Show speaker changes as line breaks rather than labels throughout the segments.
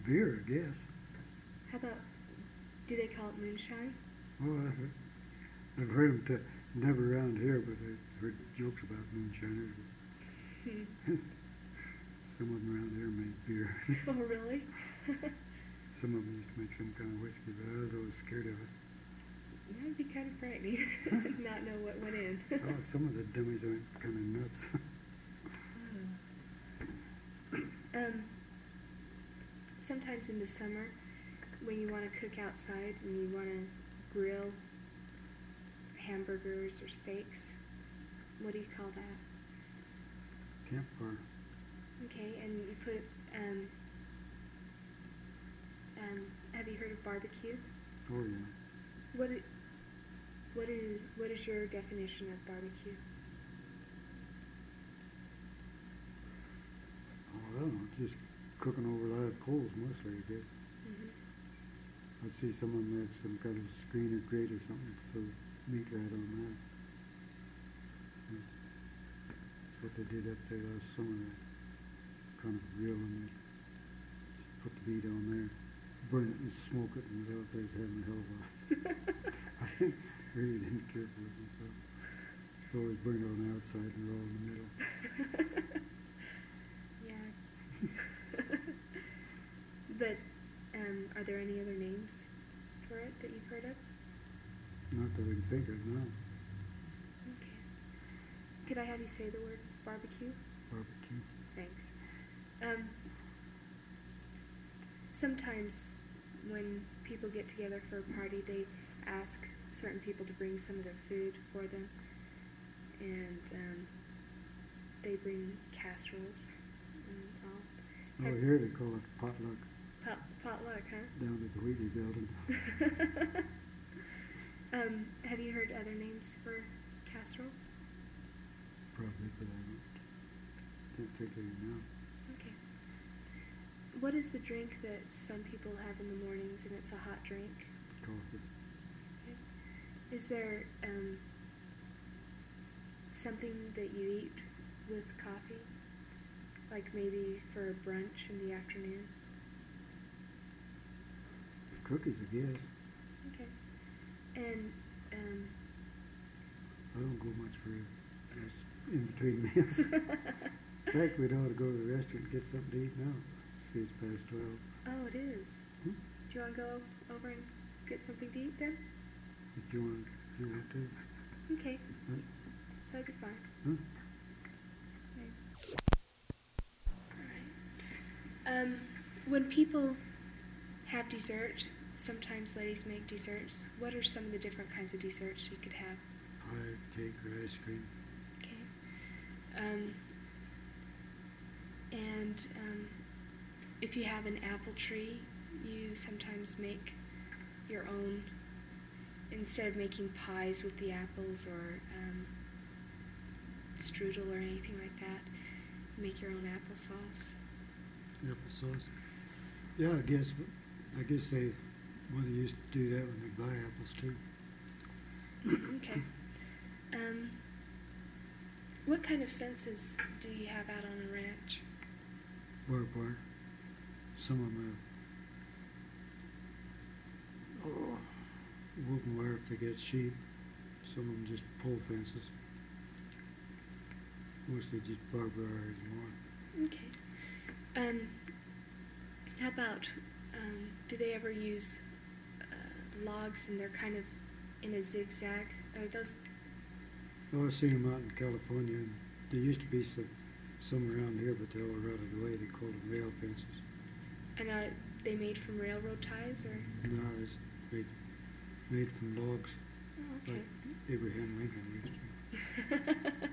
Beer, I guess.
How about, do they call it moonshine?
Well, I've heard them never around here, but I've heard jokes about moonshiners. Some of them around here made beer.
Oh, really?
Some of them used to make some kind of whiskey, but I was always scared of it.
That would be kind of frightening, not know what went in.
Oh, some of the dummies went kind of nuts.
Sometimes in the summer, when you want to cook outside and you want to grill hamburgers or steaks, what do you call that?
Campfire.
Okay, and you put, have you heard of barbecue?
Oh, yeah.
What is your definition of barbecue?
Oh, I don't know, just cooking over live coals mostly, I guess.
Mm-hmm.
I see some of them had some kind of screen or grate or something to throw meat right on that. Yeah. That's what they did up there last summer. They kind of grill and they just put the meat on there, burn it and smoke it, and was out there having a hell of a I really didn't care for it myself. It's always burned on the outside and raw in the middle.
Yeah. But are there any other names for it that you've heard of?
Not that I can think of now.
Okay. Could I have you say the word barbecue?
Barbecue.
Thanks. Sometimes when people get together for a party, they ask certain people to bring some of their food for them, and they bring casseroles and all.
Oh, here they call it potluck.
Potluck, huh?
Down at the Wheatley building.
Have you heard other names for casserole?
Probably, but I can't think of it now.
Okay. What is the drink that some people have in the mornings and it's a hot drink?
Coffee.
Okay. Is there something that you eat with coffee? Like maybe for brunch in the afternoon?
Cookies, I guess.
Okay. And
I don't go much for those in between meals. In fact, we'd ought to go to the restaurant and get something to eat now. See, it's past 12.
oh, it is.
Hmm?
Do you want to go over and get something to eat then?
If you want to.
Okay.
Huh?
That'd be fine.
Huh?
Okay. All right. When people have dessert, sometimes ladies make desserts. What are some of the different kinds of desserts you could have?
Pie, cake, or ice cream.
Okay. And if you have an apple tree, you sometimes make your own, instead of making pies with the apples or strudel or anything like that, make your own applesauce.
Applesauce. Yeah, I guess they used to do that when they buy apples too.
Okay. What kind of fences do you have out on a ranch?
Barbed wire. Some of them woven wire if they get sheep. Some of them just pole fences. Mostly just barbed wire anymore.
Okay. How about, do they ever use logs and they're kind of in a zigzag? Are those...
Oh, I've seen them out in California. And there used to be some around here, but they all rotted away. They called them rail fences.
And are they made from railroad ties, or...?
No, it's made from logs.
Oh, okay.
Like Abraham Lincoln used to.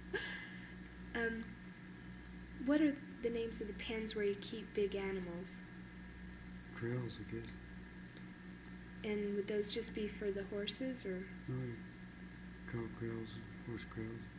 What are the names of the pens where you keep big animals?
Corrals, I guess.
And would those just be for the horses, or...?
No, cow corrals, horse corrals.